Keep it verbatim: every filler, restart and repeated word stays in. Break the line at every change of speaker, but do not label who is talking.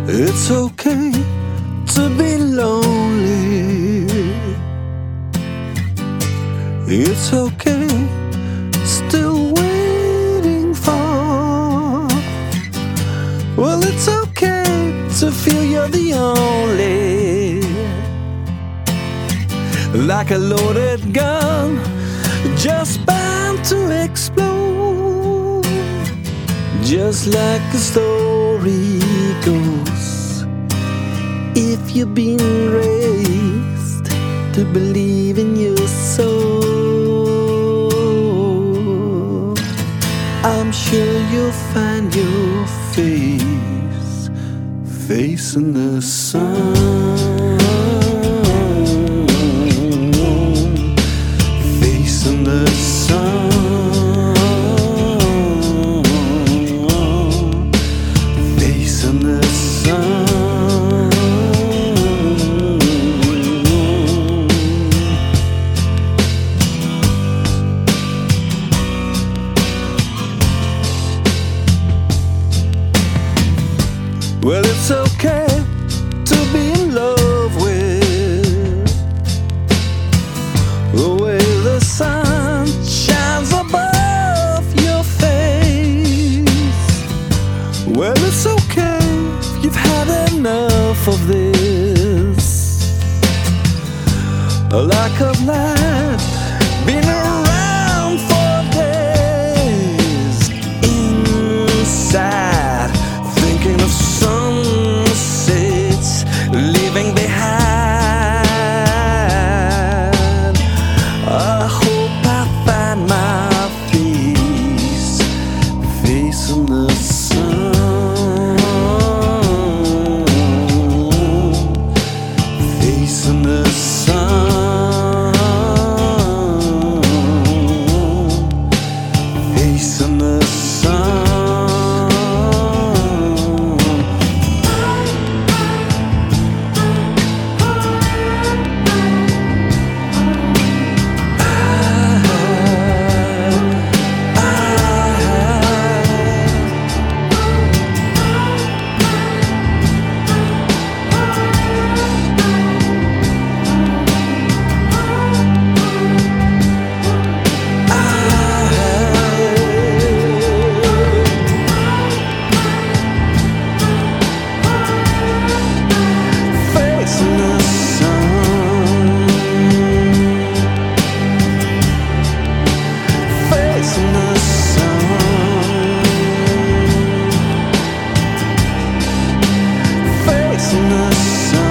It's okay to be lonely. It's okay, still waiting for. Well, it's okay to feel you're the only. Like a loaded gun, just bound to explode. Just like the story goes, if you've been raised to believe in your soul, I'm sure you'll find your face facing the sun, facing the sun. Well, it's okay to be in love with the way the sun shines above your face. Well, it's okay if you've had enough of this. A lack of light, been around for days inside, thinking of sunsets leaving behind. I hope I find my face facing the sun, facing the sun, facing the sun. Facing the sun.